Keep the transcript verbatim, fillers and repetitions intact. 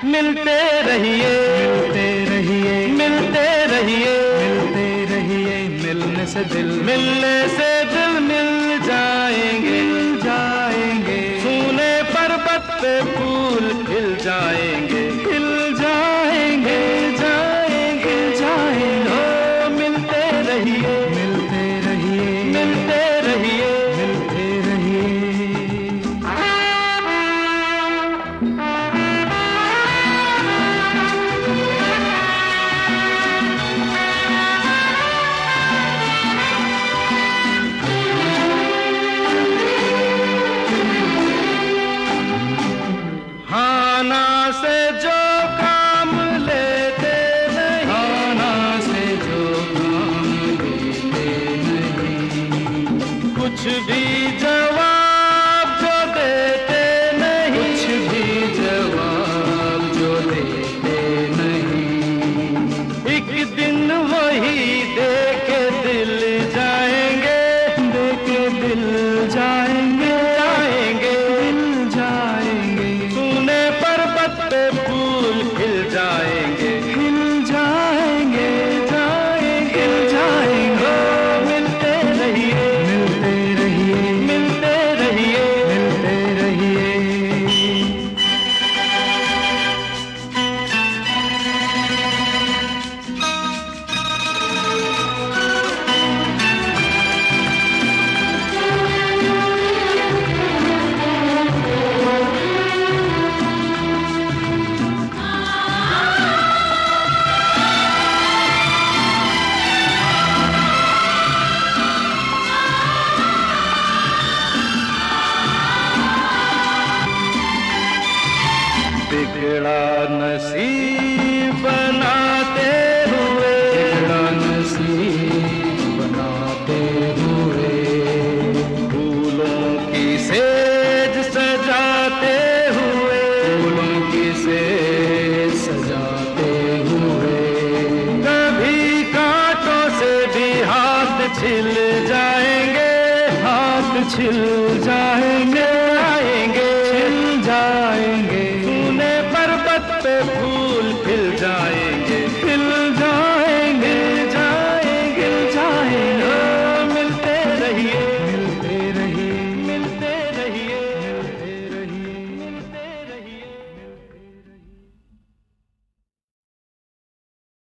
मिलते रहिए, मिलते रहिए, मिलते रहिए, मिलते रहिए। मिलने से दिल, मिलने से दिल मिल जाएंगे, मिल जाएंगे। सूने पर्वत पे फूल खिल जाएंगे, खिल जाएंगे, जाएंगे, जाएंगे। ओ मिलते रहिए, मिलते रहिए, मिलते रहिए, मिलते रहिए। हाना से जो काम लेते नहीं, खाना से जो काम लेते नहीं, कुछ भी जवाब जो देते नहीं, कुछ भी जवाब जो देते नहीं। एक दिन वही देके दिल जाएंगे, देके दिल जाएंगे, जाएंगे, दिल जाएंगे। सूने पर्वत पे फूल खिल जाएंगे, खिल जाएंगे, जाएंगे, जाएंगे। ओ मिलते रहिए, मिलते रहिए, मिलते रहिए, मिलते रहिए। बिगड़ा नसीब बनाते हुए, बिगड़ा नसीब बनाते हुए, फूलों की सेज सजाते हुए, फूलों की सेज सजाते हुए। कभी कांटों से भी हाथ छिल जाएंगे, हाथ छिल जा